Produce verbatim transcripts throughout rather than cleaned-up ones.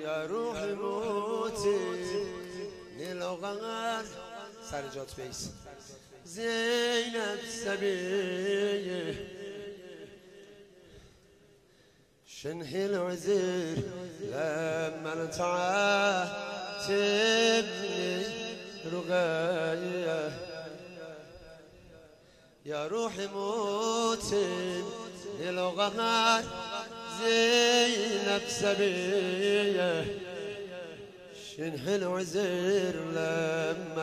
یا روح موتی نیلوغر سر جات بیس زینب سبیه شنهي العذر لما تعاتبني رغاية يا روحي موتي للغمار زينب سبية شنهي العذر لما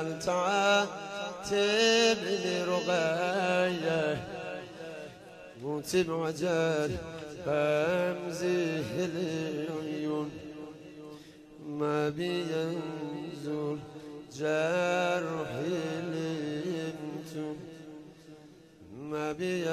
تعاتبني رغاية موتي بعجل بمزه العيون ما بينزل جرحي لمتون ما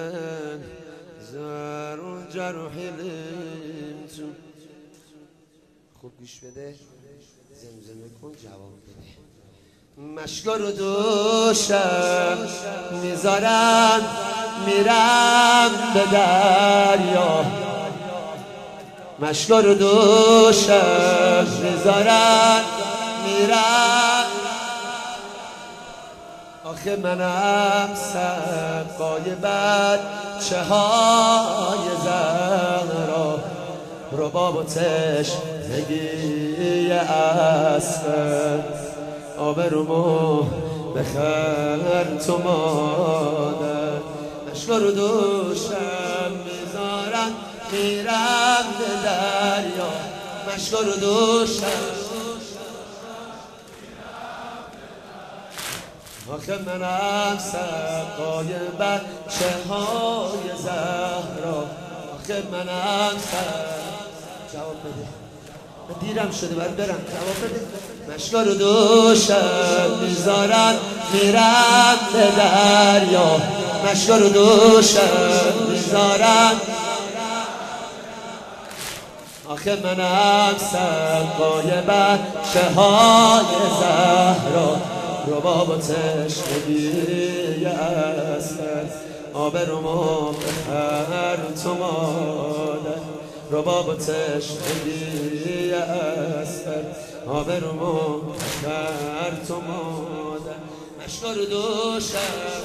بينزل جرحي لمتون خوب گوش بده زمزمه کن جواب بده مشکا رو دوشم میذارم میرم به دریا مشکا رو دوشم میذارم میرم آخه منم سقای بچه های زهرا رباب و تشنگی اسفل آبرومو بخر تو مادر مشکا رو دوشم میذارم میرم به دریا مشکا رو دوشم آخه منم سقای بچه های زهرا آخه منم سقای جواب بده دیرم شده باید برم جواب بده مشکا رو دوشم میذارم میرم به دریا مشکا رو دوشم میذارم آخه منم سقای بچه های زهرا رباب و تشنگی اسفل آبرومو بخر تو مادر رباب و تشنگی اسفل آبرومو بخر تو مادر مشکا رو دوشم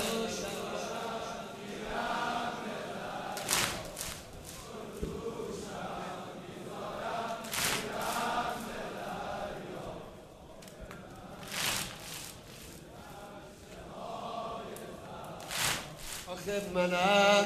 آخه منم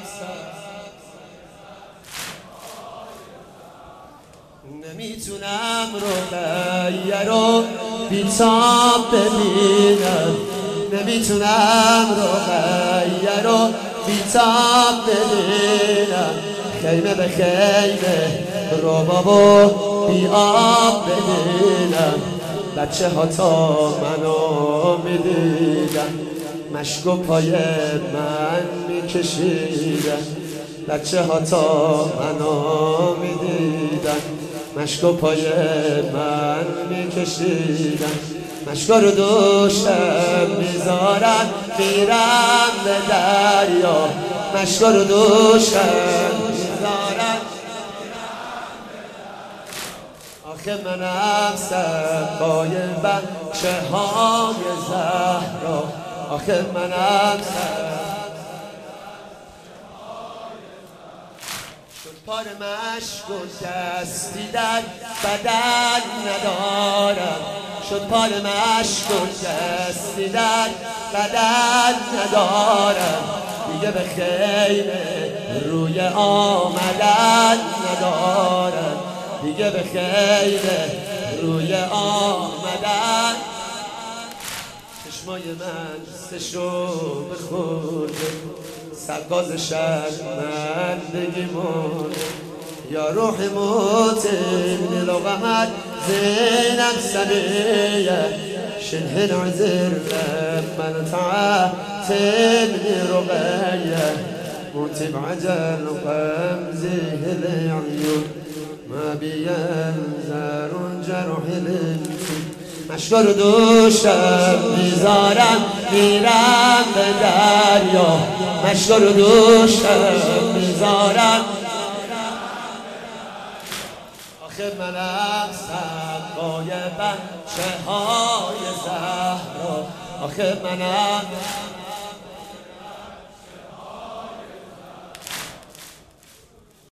نمیتونم رقیه رو بی‌تاب ببینم نمیتونم رقیه رو بی‌تاب ببینم خیمه به خیمه رباب و بی آب ببینم بچه ها تا منو میدیدن مشکو پای من میکشیدن بچه ها تا منو میدیدن مشکو پای من میکشیدن مشکا رو دوشم میذارم میرم به دریا مشکا رو دوشم میذارم آخه منم سقای بچه های زهرا آخه منم شد پار مشک و دستی در بدن ندارم شد پار مشک و دستی در بدن ندارم دیگه به خیمه روی آمدن ندارم دیگه به خیمه روی آمدن چشمای من سشو بخورده سرگاز شرمندگیمون یا روح موتیم للغمت زینب سبیه شنه العذر لمن تعاتبني رقية موتي بعجل وقمزه العيون ما بينزر جرح الانسي مشکا رو دوشم میذارم میرم به دریا مشکا رو دوشم میذارم آخه منم سقای بچه های زهرا آخه منم